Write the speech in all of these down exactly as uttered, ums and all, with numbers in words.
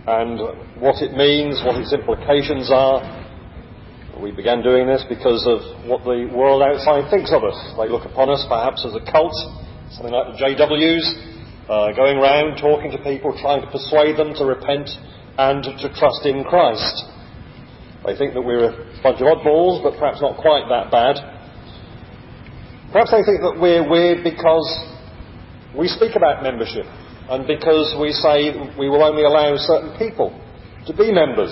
and what it means, what its implications are. We began doing this because of what the world outside thinks of us. They look upon us perhaps as a cult, something like the J Ws, uh, going around talking to people, trying to persuade them to repent and to trust in Christ. They think that we're a bunch of oddballs, but perhaps not quite that bad. Perhaps they think that we're weird because we speak about membership and because we say we will only allow certain people to be members.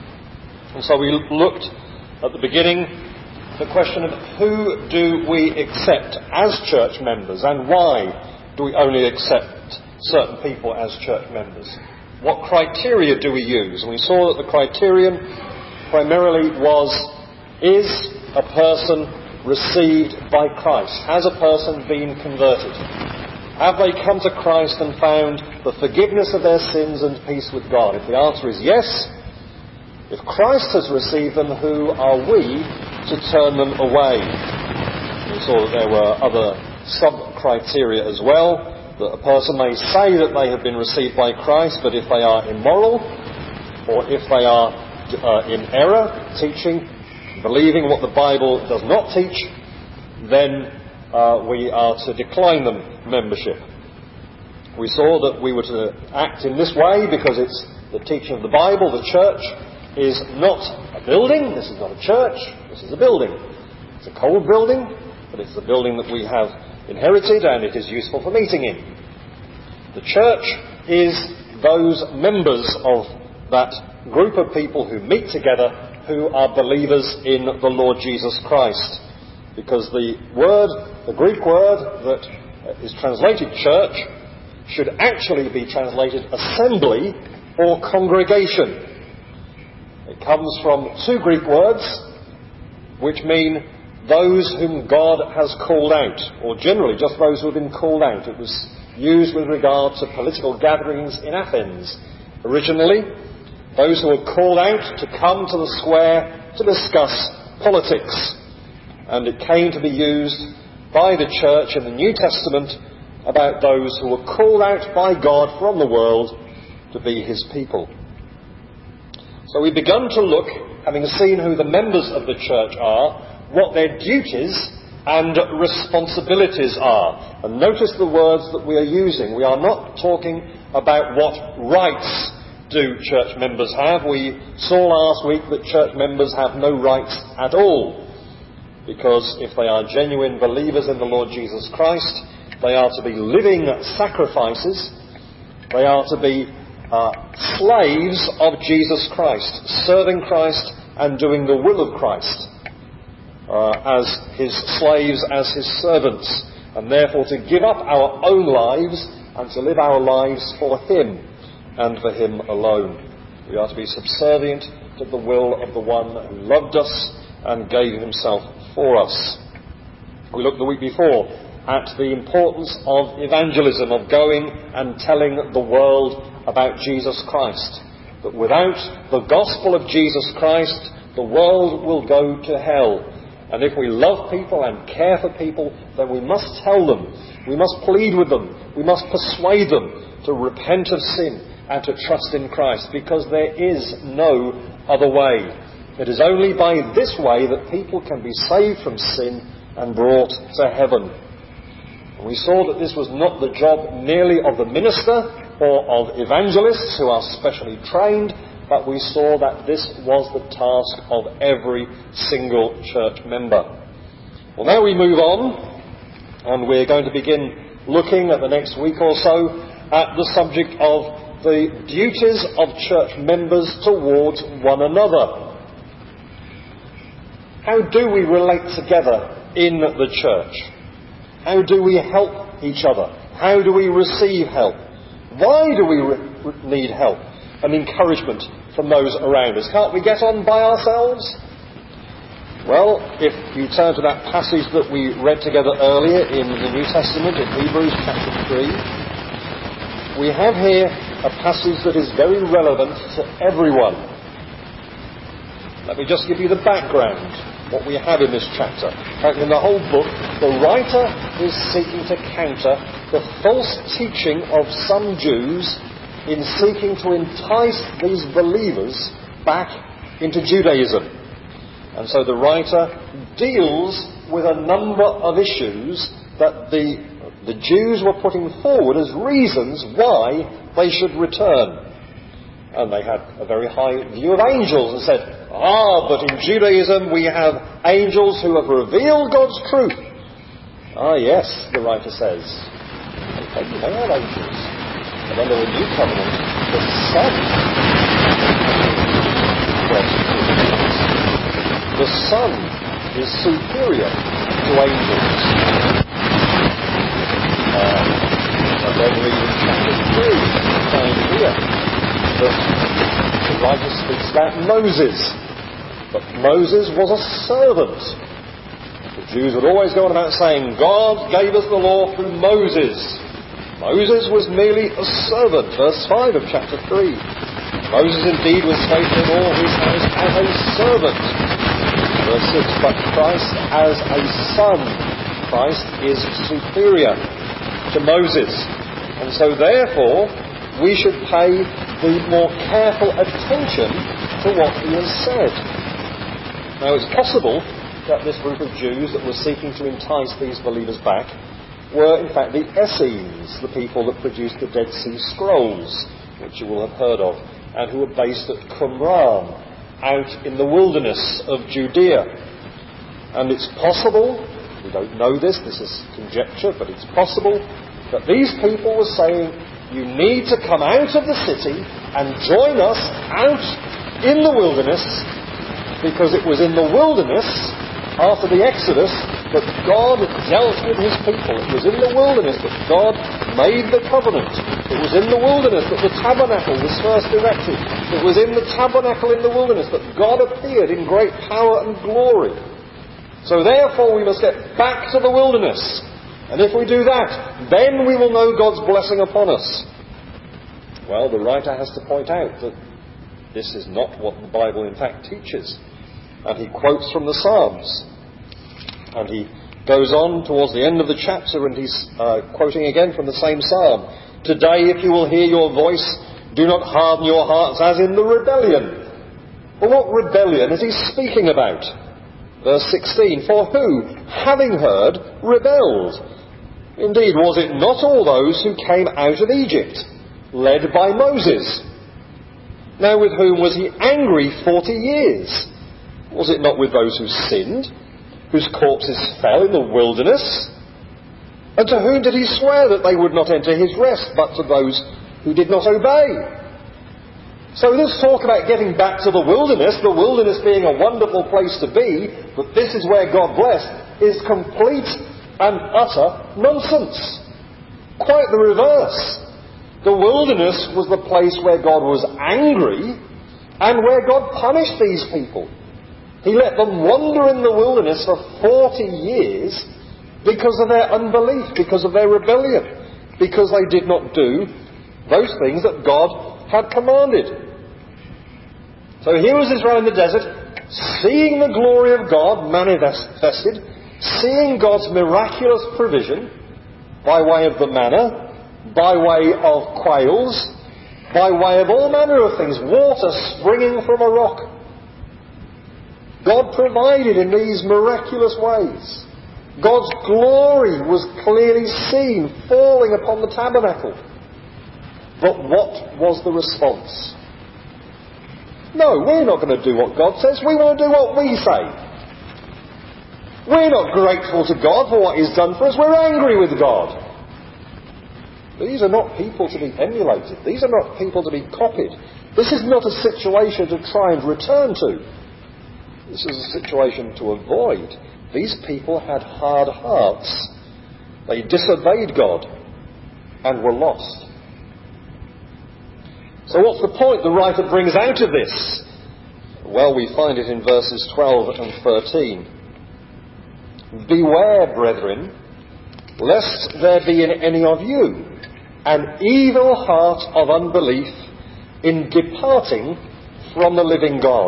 And so we looked at the beginning the question of who do we accept as church members and why do we only accept certain people as church members? What criteria do we use? And we saw that the criterion primarily was, is a person received by Christ? Has a person been converted? Have they come to Christ and found the forgiveness of their sins and peace with God? If the answer is yes, if Christ has received them, who are we to turn them away? We saw that there were other sub-criteria as well, that a person may say that they have been received by Christ, but if they are immoral, or if they are uh, in error, teaching, believing what the Bible does not teach, then uh, we are to decline them membership. We saw that we were to act in this way because it's the teaching of the Bible. The church is not a building. This is not a church. This is a building. It's a cold building, but it's the building that we have inherited and it is useful for meeting in. The church is those members of that group of people who meet together who are believers in the Lord Jesus Christ. Because the word, the Greek word that is translated church should actually be translated assembly or congregation. It comes from two Greek words which mean those whom God has called out, or generally just those who have been called out. It was used with regard to political gatherings in Athens. Originally, those who were called out to come to the square to discuss politics. And it came to be used by the church in the New Testament about those who were called out by God from the world to be his people. So we've begun to look, having seen who the members of the church are, what their duties and responsibilities are. And notice the words that we are using. We are not talking about what rights do church members have. We saw last week that church members have no rights at all. Because if they are genuine believers in the Lord Jesus Christ, they are to be living sacrifices. They are to be uh, slaves of Jesus Christ, serving Christ and doing the will of Christ. Uh, as his slaves, as his servants, and therefore to give up our own lives and to live our lives for him and for him alone. We are to be subservient to the will of the one who loved us and gave himself for us. We looked the week before at the importance of evangelism, of going and telling the world about Jesus Christ. That without the gospel of Jesus Christ, the world will go to hell. And if we love people and care for people, then we must tell them, we must plead with them, we must persuade them to repent of sin and to trust in Christ, because there is no other way. It is only by this way that people can be saved from sin and brought to heaven. And we saw that this was not the job merely of the minister or of evangelists who are specially trained, but we saw that this was the task of every single church member. Well, now we move on, and we're going to begin looking at the next week or so at the subject of the duties of church members towards one another. How do we relate together in the church? How do we help each other? How do we receive help? Why do we re- need help and encouragement from those around us? Can't we get on by ourselves? Well, if you turn to that passage that we read together earlier in the New Testament, in Hebrews chapter three, we have here a passage that is very relevant to everyone. Let me just give you the background, what we have in this chapter. In the whole book, the writer is seeking to counter the false teaching of some Jews in seeking to entice these believers back into Judaism. And so the writer deals with a number of issues that the, the Jews were putting forward as reasons why they should return. And they had a very high view of angels and said, ah, but in Judaism we have angels who have revealed God's truth. Ah, yes, the writer says. Okay, they have angels. But under the new covenant, the Son God's truth. The Son is superior to angels. Uh, and then read in chapter three, down here, that the writer speaks about Moses. But Moses was a servant. The Jews would always go on about saying, God gave us the law through Moses. Moses was merely a servant. Verse five of chapter three. Moses indeed was faithful in all his house as a servant. Verse six, but Christ as a son. Christ is superior to Moses. And so therefore, we should pay the more careful attention to what he has said. Now it's possible that this group of Jews that were seeking to entice these believers back were in fact the Essenes, the people that produced the Dead Sea Scrolls, which you will have heard of, and who were based at Qumran, out in the wilderness of Judea. And it's possible, we don't know this, this is conjecture, but it's possible that these people were saying, you need to come out of the city and join us out in the wilderness, because it was in the wilderness, after the Exodus, that God dealt with his people. It was in the wilderness that God made the covenant. It was in the wilderness that the tabernacle was first erected. It was in the tabernacle in the wilderness that God appeared in great power and glory. So therefore we must get back to the wilderness. And if we do that, then we will know God's blessing upon us. Well, the writer has to point out that this is not what the Bible in fact teaches. And he quotes from the Psalms. And he goes on towards the end of the chapter and he's uh, quoting again from the same Psalm. Today, if you will hear your voice, do not harden your hearts as in the rebellion. Well, what rebellion is he speaking about? Verse sixteen, for who, having heard, rebelled? Indeed, was it not all those who came out of Egypt, led by Moses? Now with whom was he angry forty years? Was it not with those who sinned, whose corpses fell in the wilderness? And to whom did he swear that they would not enter his rest, but to those who did not obey? So this talk about getting back to the wilderness, the wilderness being a wonderful place to be, but this is where God blessed, is complete and utter nonsense. Quite the reverse. The wilderness was the place where God was angry and where God punished these people. He let them wander in the wilderness for forty years because of their unbelief, because of their rebellion, because they did not do those things that God had commanded. So here was Israel in the desert, seeing the glory of God manifested, seeing God's miraculous provision by way of the manna, by way of quails, by way of all manner of things, water springing from a rock. God provided in these miraculous ways. God's glory was clearly seen falling upon the tabernacle. But what was the response? No, we're not going to do what God says. We want to do what we say. We're not grateful to God for what He's done for us. We're angry with God. These are not people to be emulated. These are not people to be copied. This is not a situation to try and return to. This is a situation to avoid. These people had hard hearts. They disobeyed God and were lost. So what's the point the writer brings out of this? Well, we find it in verses twelve and thirteen. Beware, brethren, lest there be in any of you an evil heart of unbelief in departing from the living God.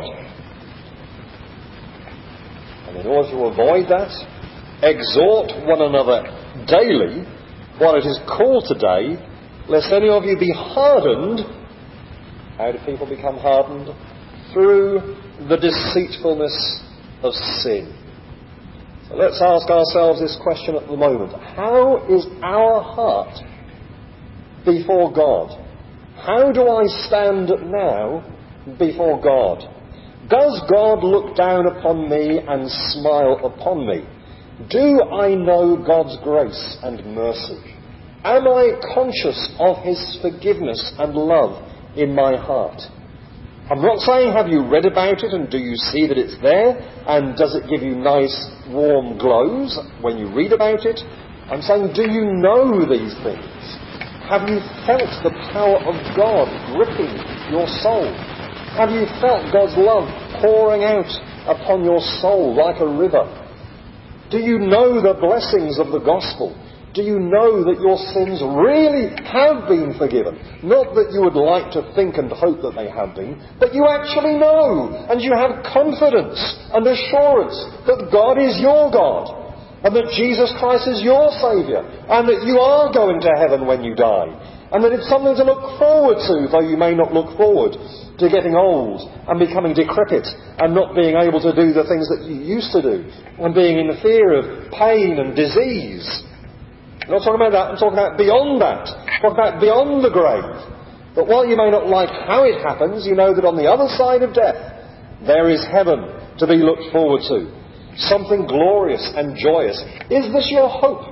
And in order to avoid that, exhort one another daily, while it is called today, lest any of you be hardened. How do people become hardened? Through the deceitfulness of sin. So let's ask ourselves this question at the moment. How is our heart before God? How do I stand now before God? Does God look down upon me and smile upon me? Do I know God's grace and mercy? Am I conscious of His forgiveness and love in my heart? I'm not saying have you read about it and do you see that it's there and does it give you nice warm glows when you read about it. I'm saying, do you know these things? Have you felt the power of God gripping your soul? Have you felt God's love pouring out upon your soul like a river? Do you know the blessings of the gospel? Do you know that your sins really have been forgiven? Not that you would like to think and hope that they have been, but you actually know, and you have confidence and assurance that God is your God, and that Jesus Christ is your Saviour, and that you are going to heaven when you die, and that it's something to look forward to, though you may not look forward to getting old and becoming decrepit and not being able to do the things that you used to do, and being in the fear of pain and disease. I'm not talking about that, I'm talking about beyond that. I'm talking about beyond the grave. But while you may not like how it happens, you know that on the other side of death, there is heaven to be looked forward to. Something glorious and joyous. Is this your hope?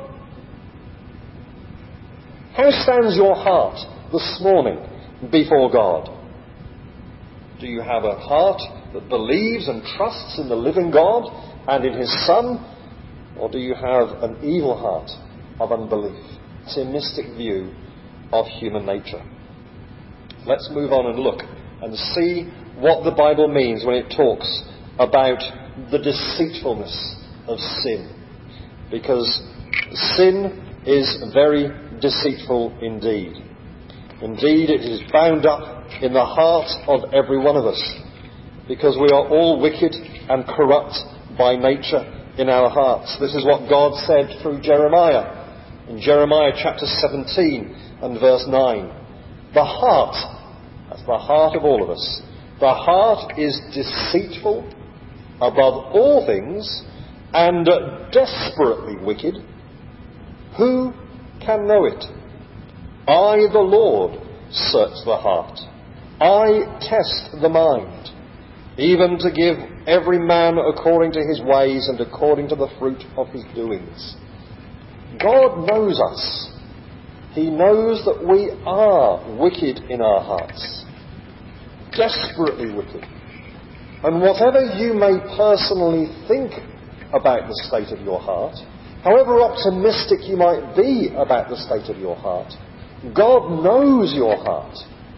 How stands your heart this morning before God? Do you have a heart that believes and trusts in the living God and in His Son? Or do you have an evil heart of unbelief? It's a mystic view of human nature. Let's move on and look and see what the Bible means when it talks about the deceitfulness of sin. Because sin is very deceitful indeed. Indeed, it is bound up in the heart of every one of us, because we are all wicked and corrupt by nature in our hearts. This is what God said through Jeremiah. In Jeremiah chapter seventeen and verse nine, the heart, that's the heart of all of us, the heart is deceitful above all things and desperately wicked. Who can know it? I, the Lord, search the heart. I test the mind, even to give every man according to his ways and according to the fruit of his doings. God knows us. He knows that we are wicked in our hearts, desperately wicked. And whatever you may personally think about the state of your heart, however optimistic you might be about the state of your heart, God knows your heart.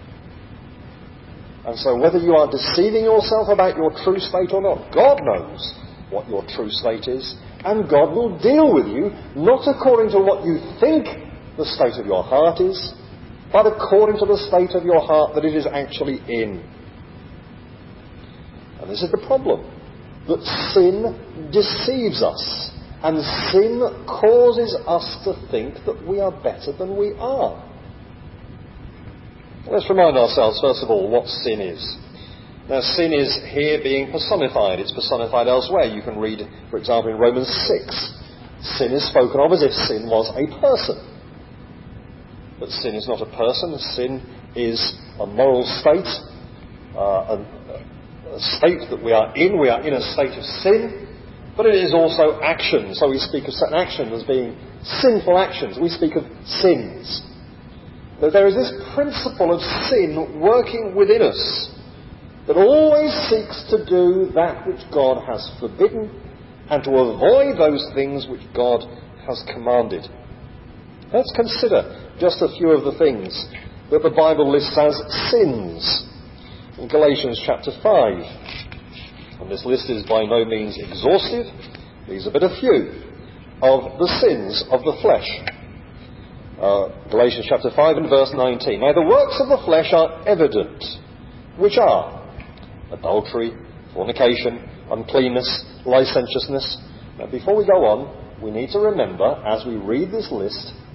And so whether you are deceiving yourself about your true state or not, God knows what your true state is, and God will deal with you, not according to what you think the state of your heart is, but according to the state of your heart that it is actually in. And this is the problem, that sin deceives us, and sin causes us to think that we are better than we are. Let's remind ourselves, first of all, what sin is. Now, sin is here being personified. It's personified elsewhere. You can read, for example, in Romans six, sin is spoken of as if sin was a person. But sin is not a person. Sin is a moral state, uh, a, a state that we are in. We are in a state of sin, but it is also action. So we speak of certain action as being sinful actions. We speak of sins. That there is this principle of sin working within us that always seeks to do that which God has forbidden and to avoid those things which God has commanded. Let's consider just a few of the things that the Bible lists as sins. In Galatians chapter five, and this list is by no means exhaustive, these are but a few of the sins of the flesh. Uh, Galatians chapter five and verse nineteen. Now the works of the flesh are evident, which are adultery, fornication, uncleanness, licentiousness. Now before we go on, we need to remember, as we read this list,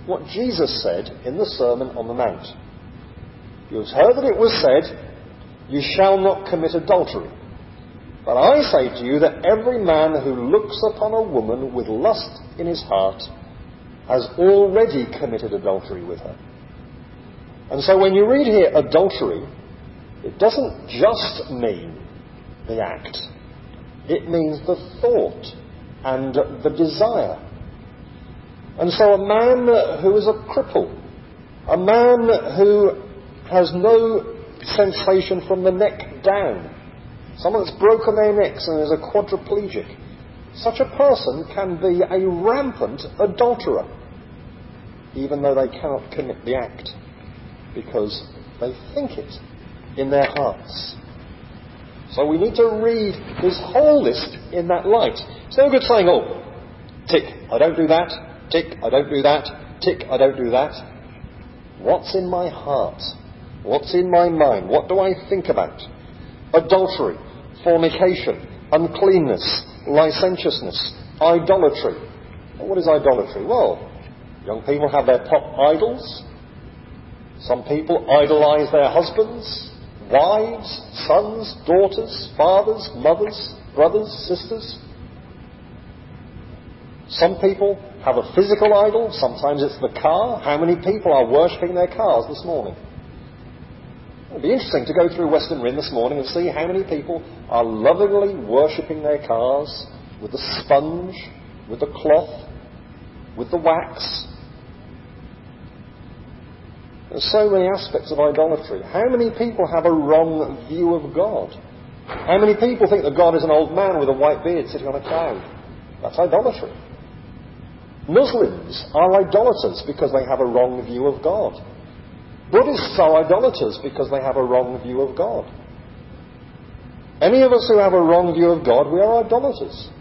what Jesus said in the Sermon on the Mount. You have heard that it was said, you shall not commit adultery. But I say to you that every man who looks upon a woman with lust in his heart has already committed adultery with her. And so when you read here adultery, it doesn't just mean the act. It means the thought and the desire. And so a man who is a cripple, a man who has no sensation from the neck down, someone that's broken their necks and is a quadriplegic, such a person can be a rampant adulterer, even though they cannot commit the act, because they think it in their hearts. So we need to read this whole list in that light. It's no good saying, oh, tick, I don't do that, tick, I don't do that, tick, I don't do that. What's in my heart? What's in my mind? What do I think about? Adultery, fornication, uncleanness, licentiousness, idolatry. What is idolatry? Well, young people have their pop idols. Some people idolize their husbands, wives, sons, daughters, fathers, mothers, brothers, sisters. Some people have a physical idol. Sometimes it's the car. How many people are worshipping their cars this morning? It would be interesting to go through Western Rim this morning and see how many people are lovingly worshipping their cars with the sponge, with the cloth, with the wax. There's so many aspects of idolatry. How many people have a wrong view of God? How many people think that God is an old man with a white beard sitting on a cloud? That's idolatry. Muslims are idolaters because they have a wrong view of God. Buddhists are idolaters because they have a wrong view of God. Any of us who have a wrong view of God, we are idolaters.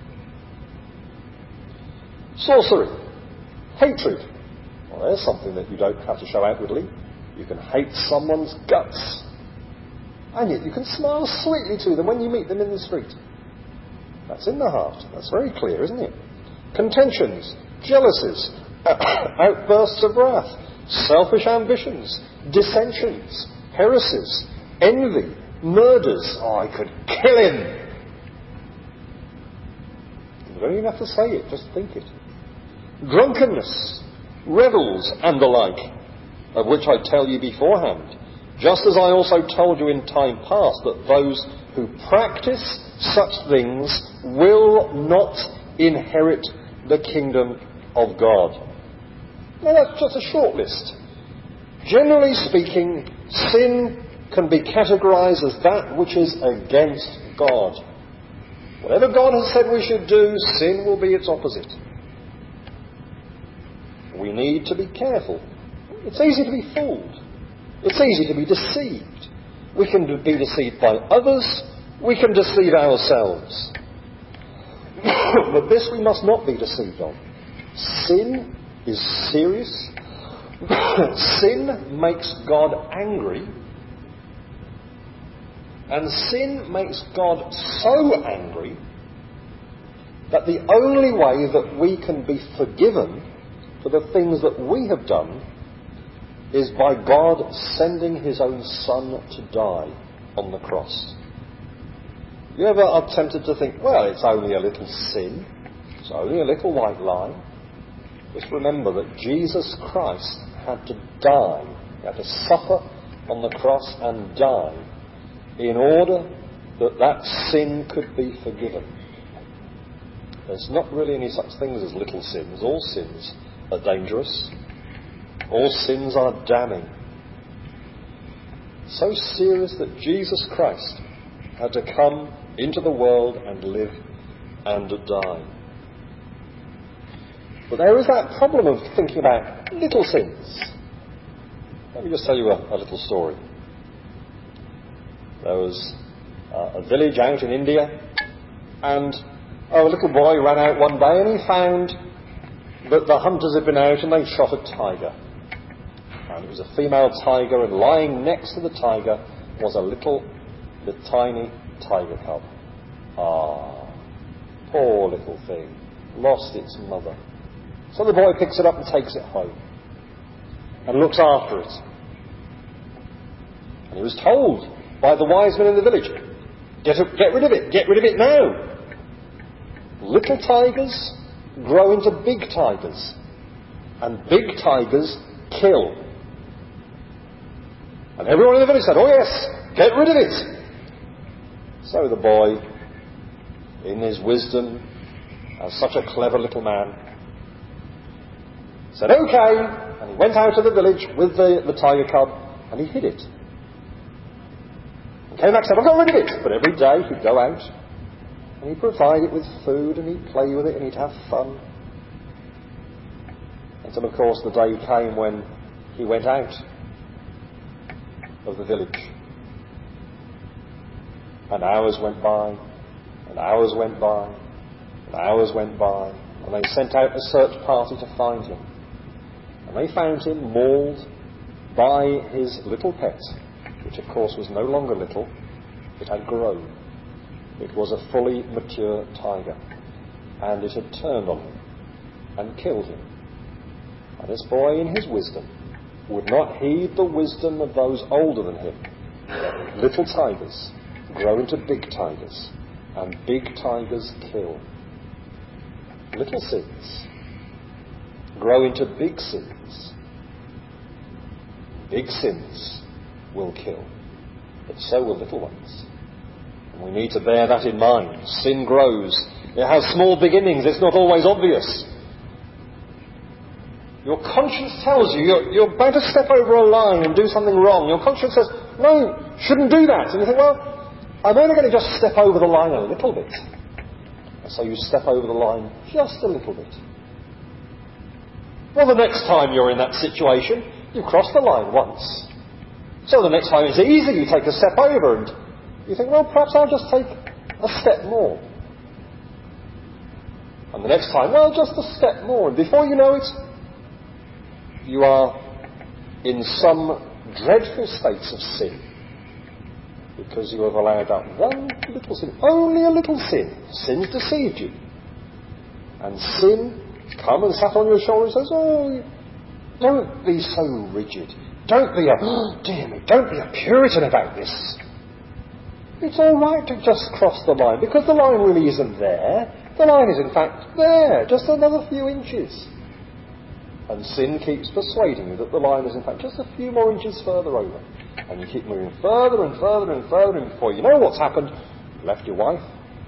Sorcery. Hatred. Well, there's something that you don't have to show outwardly. You can hate someone's guts. And yet you can smile sweetly to them when you meet them in the street. That's in the heart. That's very clear, isn't it? Contentions, jealousies, outbursts of wrath, selfish ambitions, dissensions, heresies, envy, murders. Oh, I could kill him. You don't even have to say it, just think it. Drunkenness, revels, and the like, of which I tell you beforehand, just as I also told you in time past, that those who practice such things will not inherit the kingdom of God. Now that's just a short list. Generally speaking, sin can be categorized as that which is against God. Whatever God has said we should do, sin will be its opposite. We need to be careful. It's easy to be fooled. It's easy to be deceived. We can be deceived by others. We can deceive ourselves. But this we must not be deceived of. Sin is serious. Sin makes God angry. And sin makes God so angry that the only way that we can be forgiven for the things that we have done is by God sending his own Son to die on the cross. You ever are tempted to think, well, it's only a little sin, it's only a little white lie? Just remember that Jesus Christ had to die, he had to suffer on the cross and die in order that that sin could be forgiven. There's not really any such things as little sins. All sins are dangerous. All sins are damning. So serious that Jesus Christ had to come into the world and live and die. But there is that problem of thinking about little sins. Let me just tell you a, a little story. There was uh, a village out in India, and oh, a little boy ran out one day and he found that the hunters had been out and they'd shot a tiger. And it was a female tiger, and lying next to the tiger was a little, the tiny tiger cub. Ah, poor little thing, lost its mother. So the boy picks it up and takes it home. and looks after it. And he was told by the wise men in the village, get, get rid of it, get rid of it now. Little tigers grow into big tigers, and big tigers kill. And everyone in the village said, oh yes, get rid of it. So the boy, in his wisdom, as such a clever little man, said, okay, and he went out of the village with the, the tiger cub, and he hid it. And came back and said, I've got rid of it. But every day he'd go out, and he'd provide it with food, and he'd play with it, and he'd have fun. Until, of course, the day came when he went out of the village. And hours went by, and hours went by, and hours went by, and they sent out a search party to find him. And they found him mauled by his little pet, which of course was no longer little, it had grown. It was a fully mature tiger, and it had turned on him and killed him. And this boy, in his wisdom, would not heed the wisdom of those older than him. Little tigers grow into big tigers, and big tigers kill. Little sins grow into big sins. Big sins will kill, but so will little ones. And we need to bear that in mind. Sin grows. It has small beginnings. It's not always obvious. Your conscience tells you you're, you're about to step over a line and do something wrong. Your conscience says, no, shouldn't do that. And you think, well, I'm only going to just step over the line a little bit. And so you step over the line just a little bit. Well, the next time you're in that situation, you cross the line once. So the next time it's easy, you take a step over and you think, well, perhaps I'll just take a step more. And the next time, well, just a step more. And before you know it, you are in some dreadful states of sin because you have allowed that one little sin, only a little sin. Sin's deceived you. And sin has come and sat on your shoulder and says, oh, don't be so rigid. Don't be a, oh, dear me, don't be a Puritan about this. It's all right to just cross the line because the line really isn't there. The line is in fact there, just another few inches. And sin keeps persuading you that the line is in fact just a few more inches further over. And you keep moving further and further and further, and before you know what's happened, you've left your wife,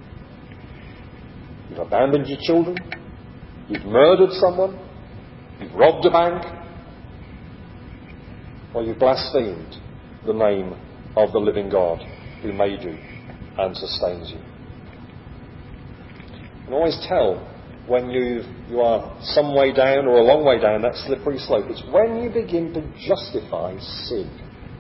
you've abandoned your children, you've murdered someone, you've robbed a bank, or you've blasphemed the name of the living God who made you and sustains you. You can always tell when you you are some way down or a long way down that slippery slope. It's when you begin to justify sin.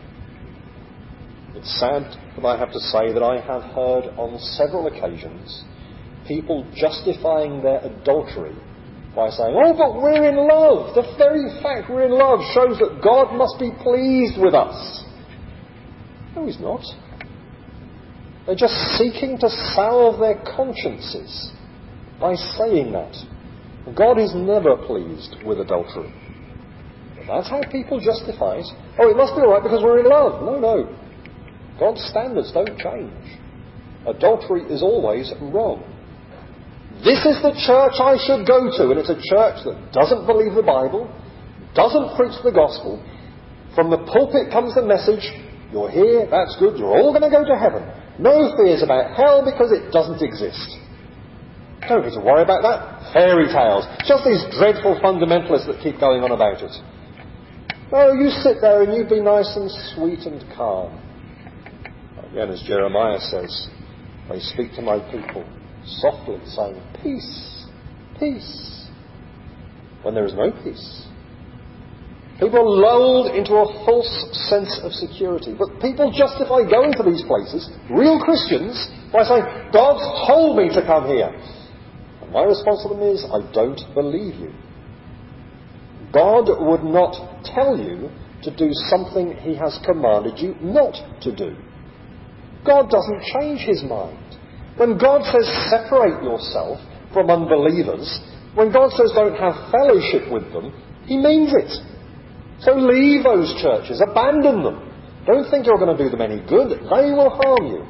It's sad, but I have to say that I have heard on several occasions people justifying their adultery by saying, oh, but we're in love. The very fact we're in love shows that God must be pleased with us. No, He's not. They're just seeking to salve their consciences by saying that. God is never pleased with adultery. But that's how people justify it. Oh, it must be all right because we're in love. No, no. God's standards don't change. Adultery is always wrong. This is the church I should go to, and it's a church that doesn't believe the Bible, doesn't preach the gospel. From the pulpit comes the message, you're here, that's good, you're all going to go to heaven. No fears about hell because it doesn't exist. Don't need to worry about that. Fairy tales. Just these dreadful fundamentalists that keep going on about it. No, you sit there and you be nice and sweet and calm. Again, as Jeremiah says, they speak to my people softly, saying, peace, peace, when there is no peace. People are lulled into a false sense of security. But people justify going to these places, real Christians, by saying, God's told me to come here. And my response to them is, I don't believe you. God would not tell you to do something He has commanded you not to do. God doesn't change His mind. When God says separate yourself from unbelievers, when God says don't have fellowship with them, He means it. So leave those churches, abandon them. Don't think you're going to do them any good. They will harm you.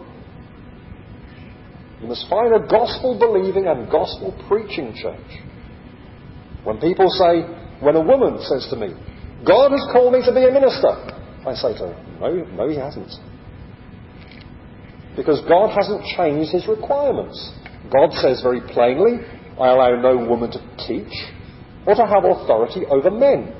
You must find a gospel-believing and gospel-preaching church. When people say, when a woman says to me, God has called me to be a minister, I say to her, no, no, he hasn't. Because God hasn't changed his requirements. God says very plainly, I allow no woman to teach or to have authority over men.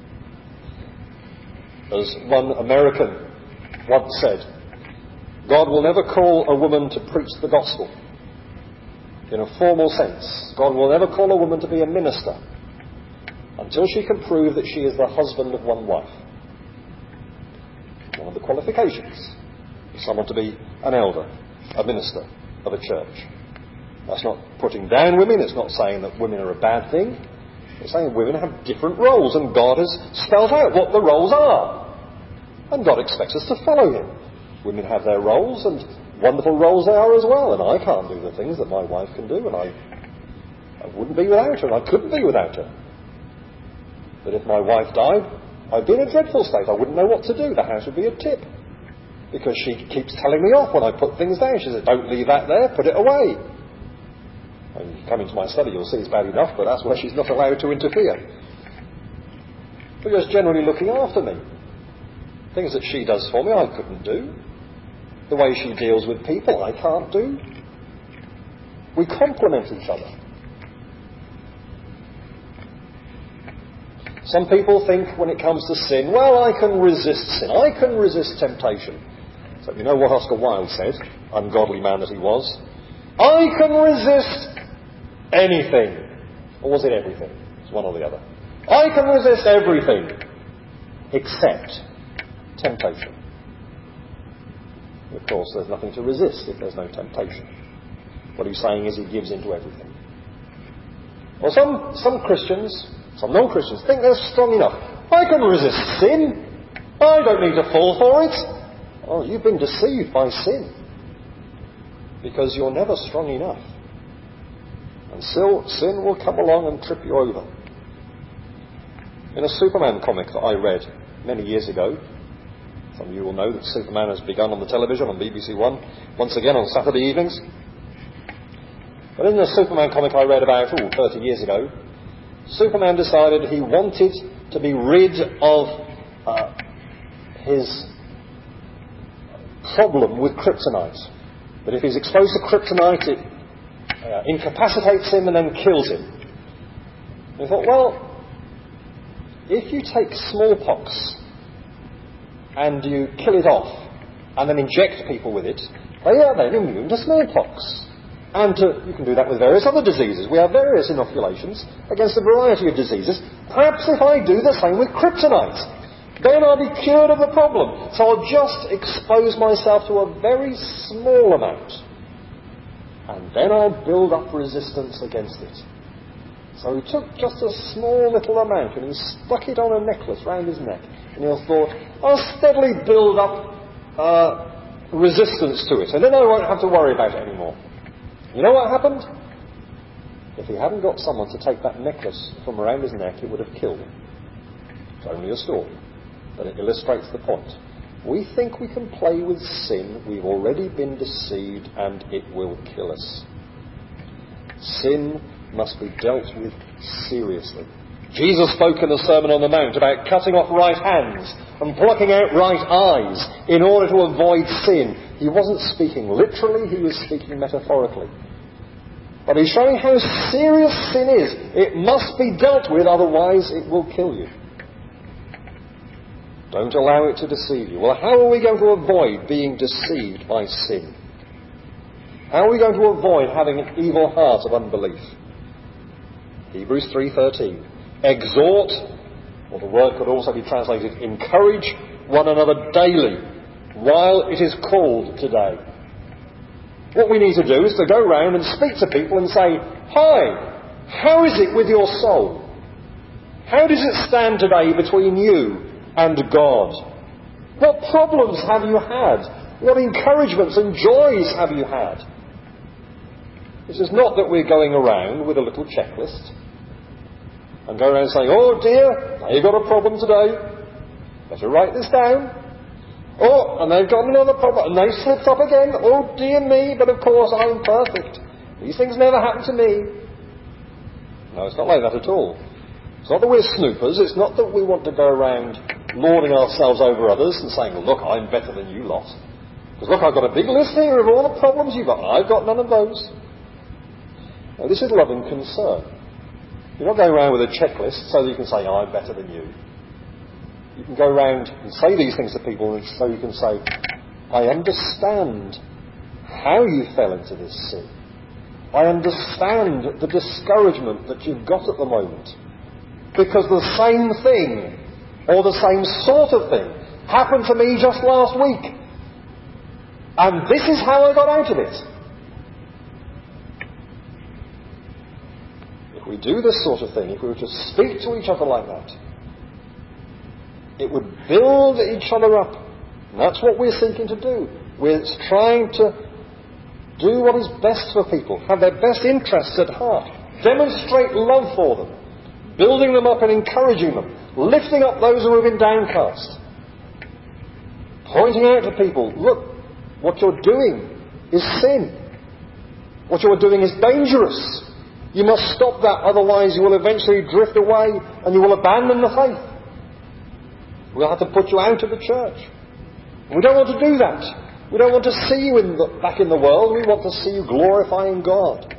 As one American once said, God will never call a woman to preach the gospel in a formal sense. God will never call a woman to be a minister until she can prove that she is the husband of one wife. One of the qualifications is someone to be an elder, a minister of a church. That's not putting down women. It's not saying that women are a bad thing. It's saying women have different roles, and God has spelled out what the roles are. And God expects us to follow him. Women have their roles, and wonderful roles they are as well. And I can't do the things that my wife can do, and I, I wouldn't be without her, and I couldn't be without her. But if my wife died, I'd be in a dreadful state. I wouldn't know what to do. The house would be a tip. Because she keeps telling me off when I put things down. She says, don't leave that there, put it away. And you come into my study, you'll see it's bad enough, but that's where she's not allowed to interfere. But just generally looking after me. Things that she does for me, I couldn't do. The way she deals with people, I can't do. We complement each other. Some people think when it comes to sin, well, I can resist sin. I can resist temptation. So you know what Oscar Wilde said, ungodly man that he was? I can resist anything. Or was it everything? It's one or the other. I can resist everything except temptation. Of course, there's nothing to resist if there's no temptation. What he's saying is he gives into everything. Well, some, some Christians, some non-Christians, think they're strong enough. I can resist sin. I don't need to fall for it. Oh, you've been deceived by sin. Because you're never strong enough. And still, sin will come along and trip you over. In a Superman comic that I read many years ago, some of you will know that Superman has begun on the television on B B C One, once again on Saturday evenings. But in the Superman comic I read about, ooh, thirty years ago, Superman decided he wanted to be rid of uh, his problem with kryptonite. That if he's exposed to kryptonite, it uh, incapacitates him and then kills him. And he thought, well, if you take smallpox and you kill it off and then inject people with it, they are then immune to smallpox. And to, you can do that with various other diseases. We have various inoculations against a variety of diseases. Perhaps if I do the same with kryptonite, then I'll be cured of the problem. So I'll just expose myself to a very small amount. And then I'll build up resistance against it. So he took just a small little amount and he stuck it on a necklace round his neck. And he thought, I'll steadily build up uh, resistance to it. And then I won't have to worry about it anymore. You know what happened? If he hadn't got someone to take that necklace from around his neck, it would have killed him. It's only a story, but it illustrates the point. We think we can play with sin. We've already been deceived, and it will kill us. Sin must be dealt with seriously. Jesus spoke in the Sermon on the Mount about cutting off right hands and plucking out right eyes in order to avoid sin. He wasn't speaking literally, he was speaking metaphorically. But he's showing how serious sin is. It must be dealt with, otherwise it will kill you. Don't allow it to deceive you. Well, how are we going to avoid being deceived by sin? How are we going to avoid having an evil heart of unbelief? Hebrews three thirteen. Exhort, or the word could also be translated encourage one another daily, while it is called today. What we need to do is to go round and speak to people and say, hi, how is it with your soul? How does it stand today between you and God? What problems have you had? What encouragements and joys have you had? This is not that we're going around with a little checklist and go around saying, oh dear, now you've got a problem today. Better write this down. Oh, and they've got another problem, and they slipped up again. Oh dear me, but of course I'm perfect. These things never happen to me. No, it's not like that at all. It's not that we're snoopers. It's not that we want to go around lording ourselves over others and saying, well, look, I'm better than you lot. Because look, I've got a big list here of all the problems you've got, and I've got none of those. No, this is loving concern. You're not going around with a checklist so that you can say, oh, I'm better than you. You can go around and say these things to people so you can say, I understand how you fell into this sin. I understand the discouragement that you've got at the moment. Because the same thing, or the same sort of thing, happened to me just last week. And this is how I got out of it. If we do this sort of thing, if we were to speak to each other like that, it would build each other up. And that's what we're seeking to do. We're trying to do what is best for people, have their best interests at heart, demonstrate love for them, building them up and encouraging them, lifting up those who have been downcast, pointing out to people, look, what you're doing is sin. What you're doing is dangerous. You must stop that, otherwise you will eventually drift away and you will abandon the faith. We'll have to put you out of the church. We don't want to do that. We don't want to see you in the, back in the world. We want to see you glorifying God.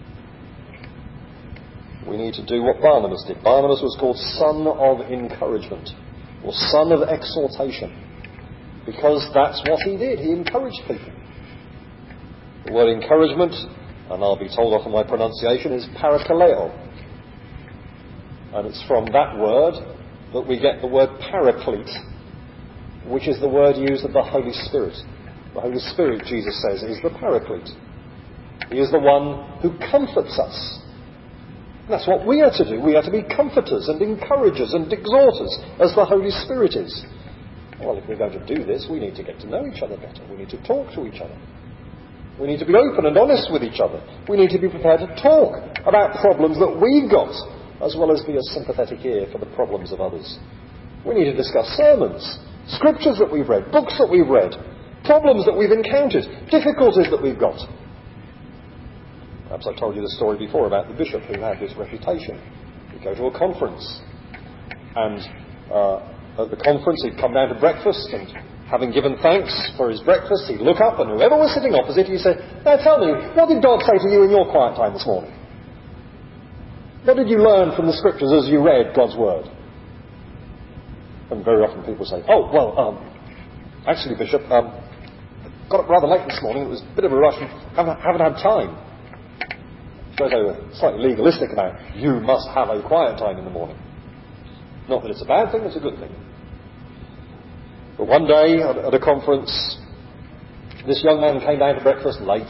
We need to do what Barnabas did. Barnabas was called son of encouragement, or son of exhortation, because that's what he did. He encouraged people. The word encouragement, and I'll be told off on my pronunciation, is parakaleo. And it's from that word that we get the word paraclete, which is the word used of the Holy Spirit. The Holy Spirit, Jesus says, is the paraclete. He is the one who comforts us. That's what we are to do. We are to be comforters and encouragers and exhorters, as the Holy Spirit is. Well, if we're going to do this, we need to get to know each other better. We need to talk to each other. We need to be open and honest with each other. We need to be prepared to talk about problems that we've got, as well as be a sympathetic ear for the problems of others. We need to discuss sermons, scriptures that we've read, books that we've read, problems that we've encountered, difficulties that we've got. Perhaps I told you the story before about the bishop who had this reputation. He'd go to a conference, and uh, at the conference he'd come down to breakfast, and having given thanks for his breakfast, he'd look up, and whoever was sitting opposite, he'd say, now tell me, what did God say to you in your quiet time this morning? What did you learn from the scriptures as you read God's word? And very often people say, oh, well, um, actually, Bishop, um, got up rather late this morning. It was a bit of a rush and haven't, haven't had time. So they were slightly legalistic about, you must have a quiet time in the morning. Not that it's a bad thing, it's a good thing. But one day at, at a conference, this young man came down to breakfast late,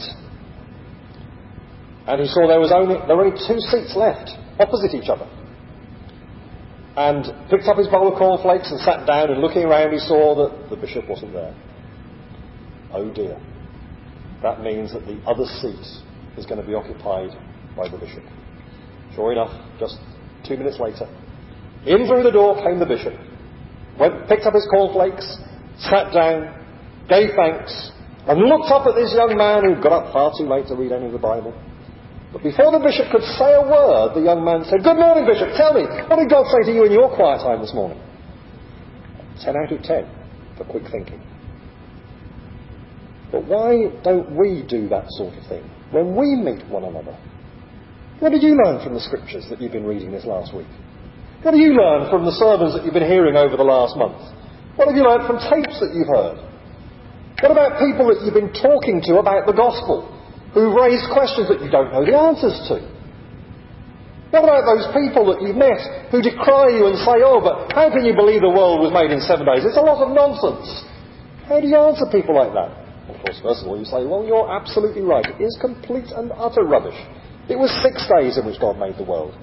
and he saw there was only there were only two seats left, opposite each other. And picked up his bowl of cornflakes and sat down, and looking around he saw that the bishop wasn't there. Oh dear. That means that the other seat is going to be occupied by the bishop. Sure enough, just two minutes later, in through the door came the bishop. Went, picked up his cornflakes, sat down, gave thanks, and looked up at this young man who'd got up far too late to read any of the Bible. But before the bishop could say a word, the young man said, good morning, Bishop, tell me, what did God say to you in your quiet time this morning? Ten out of ten for quick thinking. But why don't we do that sort of thing when we meet one another? What did you learn from the scriptures that you've been reading this last week? What have you learned from the sermons that you've been hearing over the last month? What have you learned from tapes that you've heard? What about people that you've been talking to about the gospel, who raise questions that you don't know the answers to? What about those people that you've met who decry you and say, oh, but how can you believe the world was made in seven days? It's a lot of nonsense. How do you answer people like that? Of course, first of all, you say, well, you're absolutely right. It is complete and utter rubbish. It was six days in which God made the world.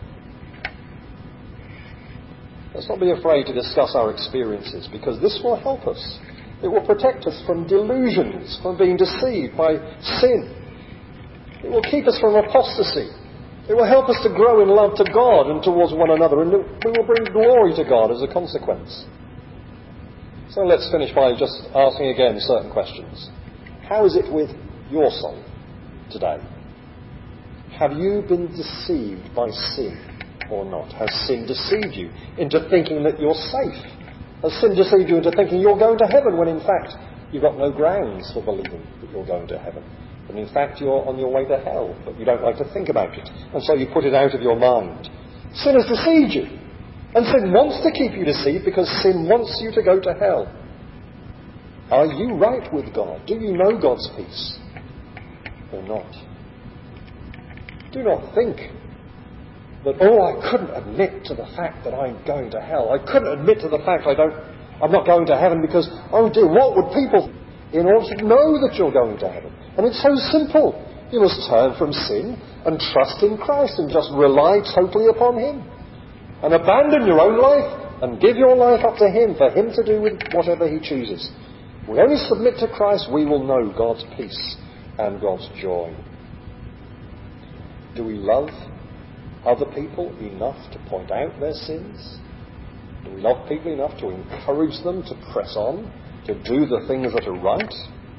Let's not be afraid to discuss our experiences, because this will help us. It will protect us from delusions, from being deceived by sin. It will keep us from apostasy. It will help us to grow in love to God and towards one another, and we will bring glory to God as a consequence. So let's finish by just asking again certain questions. How is it with your soul today? Have you been deceived by sin or not? Has sin deceived you into thinking that you're safe? Has sin deceived you into thinking you're going to heaven when in fact you've got no grounds for believing that you're going to heaven? And in fact you're on your way to hell, but you don't like to think about it. And so you put it out of your mind. Sin has deceived you. And sin wants to keep you deceived because sin wants you to go to hell. Are you right with God? Do you know God's peace or not? Do not think that, oh, I couldn't admit to the fact that I'm going to hell. I couldn't admit to the fact I don't, I'm not going to heaven because, oh dear, what would people in order to know that you're going to heaven? And it's so simple. You must turn from sin and trust in Christ and just rely totally upon Him. And abandon your own life and give your life up to Him for Him to do with whatever He chooses. If we only submit to Christ, we will know God's peace and God's joy. Do we love other people enough to point out their sins? Do we love people enough to encourage them to press on, to do the things that are right?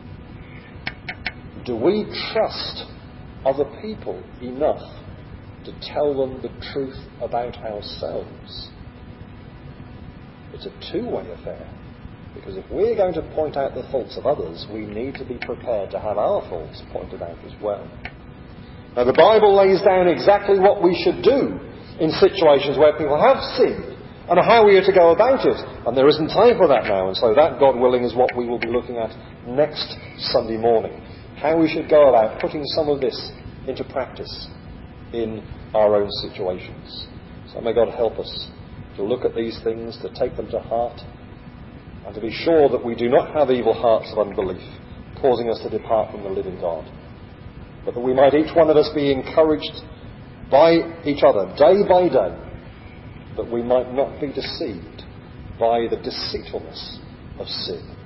Do we trust other people enough to tell them the truth about ourselves? It's a two-way affair. Because if we're going to point out the faults of others, we need to be prepared to have our faults pointed out as well. Now, the Bible lays down exactly what we should do in situations where people have sinned and how we are to go about it. And there isn't time for that now. And so that, God willing, is what we will be looking at next Sunday morning. How we should go about putting some of this into practice in our own situations. So may God help us to look at these things, to take them to heart, and to be sure that we do not have evil hearts of unbelief, causing us to depart from the living God. But that we might each one of us be encouraged by each other, day by day, that we might not be deceived by the deceitfulness of sin.